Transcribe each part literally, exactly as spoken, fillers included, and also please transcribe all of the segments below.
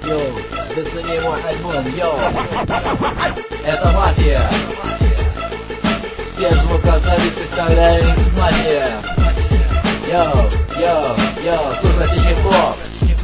Йоу, зацени мой альбом, йоу. Это мафия. Все звукозаписи вставляем мафия. Йоу, йоу, йоу, слушайте хип-хоп.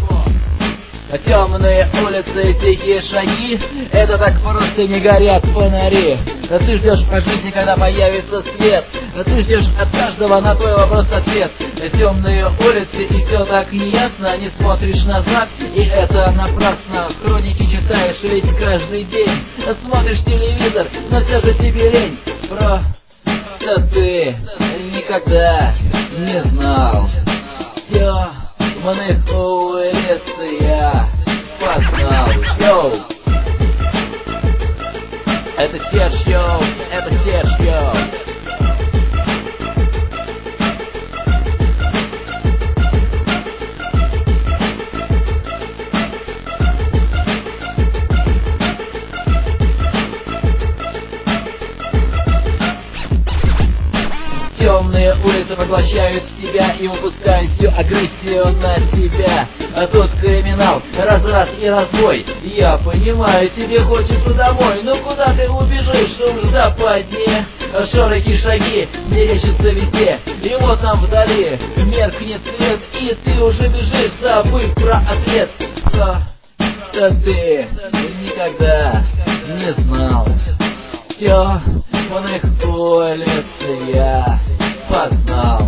Темные улицы, тихие шаги, это так просто не горят фонари. Ты ждешь от жизни, когда появится свет. Ты ждешь от каждого на твой вопрос ответ. Темные улицы, и все так неясно. Не смотришь назад, и это напрасно. Хроники читаешь ведь каждый день. Смотришь телевизор, но все же тебе лень. Просто ты никогда не знал темных улиц я познал. Йоу! Это Серж, йоу! Это Серж, йоу! Темные улицы поглощают в себя и выпускают всю агрессию на тебя. А тут криминал, разврат и разбой. Я понимаю, тебе хочется домой, но куда ты убежишь? Шум в западне, шорохи, шаги мерещатся везде. И вот там вдали меркнет свет, и ты уже бежишь, забыв про ответ. Что ты никогда не знал темных улиц я познал.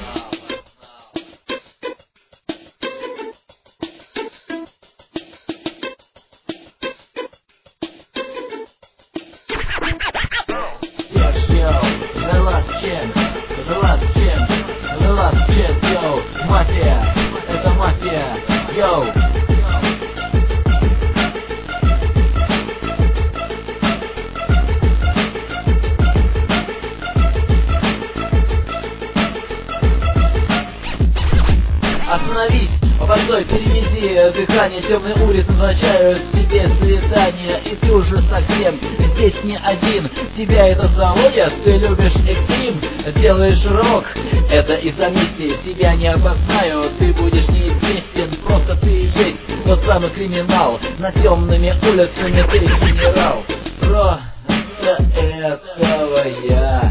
Серж, йоу, the last chance, the last chance, the last chance, йоу, мафия, это мафия, йоу. Остановись, постой, перевези дыхание. Темные улицы возвращают себе свидание. И ты уже совсем здесь не один. Тебя это заводит, ты любишь экстрим, делаешь рок, это из-за миссии. Тебя не опознаю, ты будешь неизвестен. Просто ты и есть тот самый криминал. Над темными улицами ты генерал. Просто этого я